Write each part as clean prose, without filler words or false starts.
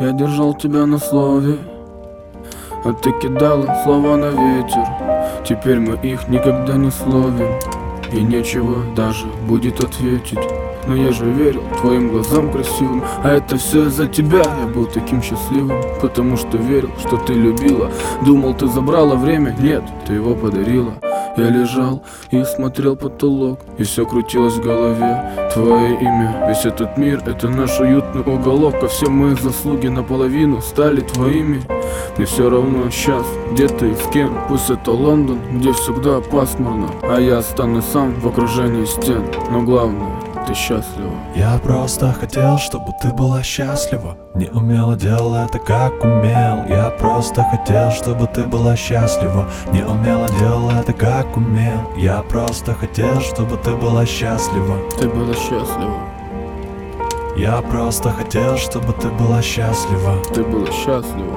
Я держал тебя на слове, а ты кидала слова на ветер. Теперь мы их никогда не словим, и нечего даже будет ответить. Но я же верил твоим глазам красивым, а это все из-за тебя. Я был таким счастливым, потому что верил, что ты любила. Думал, ты забрала время, нет, ты его подарила. Я лежал и смотрел потолок, и все крутилось в голове. Твое имя, весь этот мир, это наш уютный уголок. А все мои заслуги наполовину стали твоими. Мне все равно сейчас, где ты и с кем. Пусть это Лондон, где всегда пасмурно, а я останусь сам в окружении стен. Но главное, ты счастлива. Я просто хотел, чтобы ты была счастлива. Не умела, делал это как умел. Я просто хотел, чтобы ты была счастлива. Не умела, делал это как умел. Я просто хотел, чтобы ты была счастлива. Ты была счастлива. Я просто хотел, чтобы ты была счастлива. Ты была счастлива.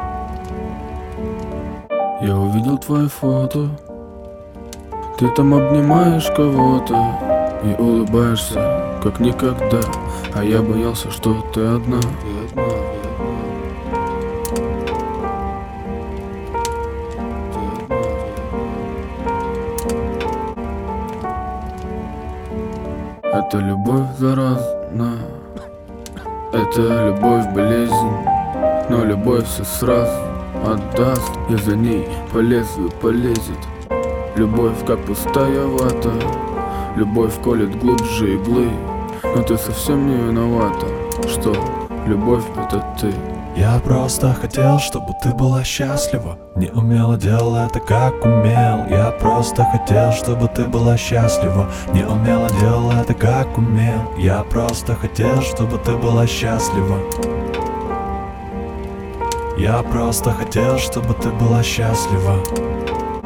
Я увидел твое фото. Ты там обнимаешь кого-то и улыбаешься, как никогда. А я боялся, что ты одна. Это любовь заразна, это любовь болезнь, но любовь все сразу отдаст, и за ней по лезвию полезет. Любовь как пустая вата, любовь колет глубже иглы. Но ты совсем не виновата, что любовь это ты. Я просто хотел, чтобы ты была счастлива. Не умела, делал это как умел. Я просто хотел, чтобы ты была счастлива. Не умела, делал это как умел. Я просто хотел, чтобы ты была счастлива. Я просто хотел, чтобы ты была счастлива.